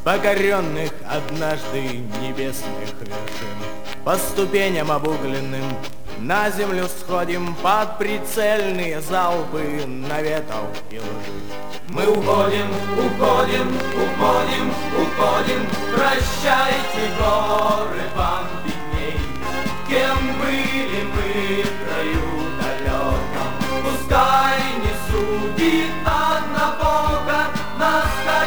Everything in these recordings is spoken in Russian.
покоренных однажды небесных вершин. По ступеням обугленным на землю сходим под прицельные залпы наветов и лжи. Мы уходим, уходим, уходим, уходим, прощайте, горы, вам видней. Кем были мы в краю далеком, пускай не судит однобоко нас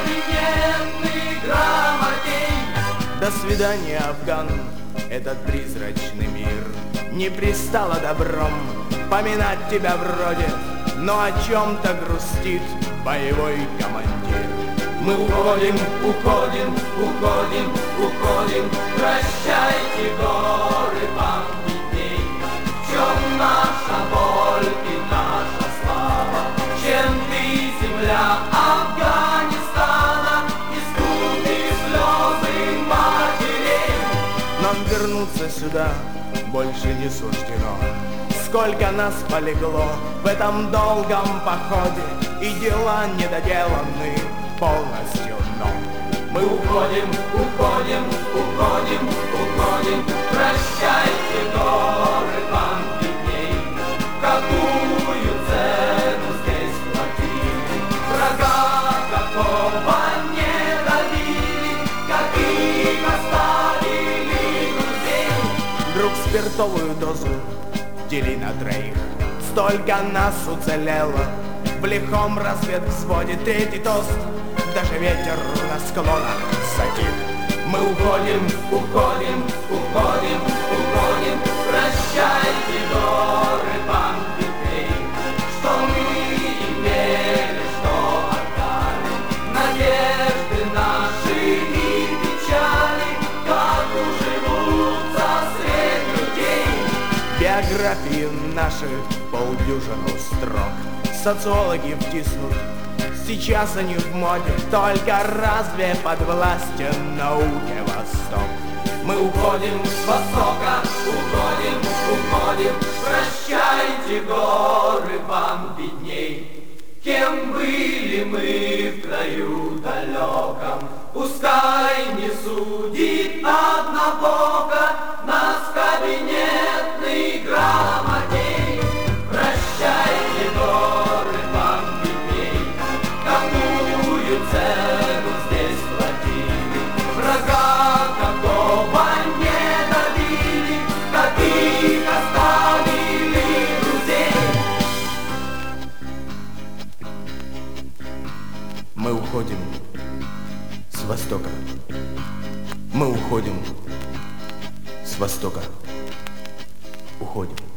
кабинетный грамотей. До свидания, Афган, этот призрачный мир. Не пристало добром поминать тебя вроде, но о чем-то грустит боевой командир. Мы уходим, уходим, уходим, уходим, прощайте, горы, вам видней. В чем наша боль и наша слава, чем ты, земля Афганистана, искупи слезы матерей. Нам вернуться сюда больше не суждено. Сколько нас полегло в этом долгом походе, и дела недоделаны полностью, но мы уходим, уходим, уходим, уходим, прощайте, горы, вам видней. Какую цену здесь платили, врага какого не добили, каких оставили друзей. Вдруг спиртовую дозу дели на троих, столько нас уцелело в лихом разведвзводе. Третий тост, даже ветер на склонах затих. Мы уходим, уходим, уходим, уходим, прощайте, горы, вам видней. Что мы имели, что отдали, надежды наши и печали, как уживутся средь людей. Биографии наших полдюжину строк социологи втиснут, сейчас они в моде, только разве подвластен науке Восток? Мы уходим с востока, уходим, уходим, прощайте, горы, вам видней. Кем были мы в краю далеком, пускай не судит однобоко нас кабинетный грамотей. Прощайте, горы, вам видней, какую цену здесь платили, врага какого не добили, каких оставили друзей. Мы уходим с востока, мы уходим с востока, уходим.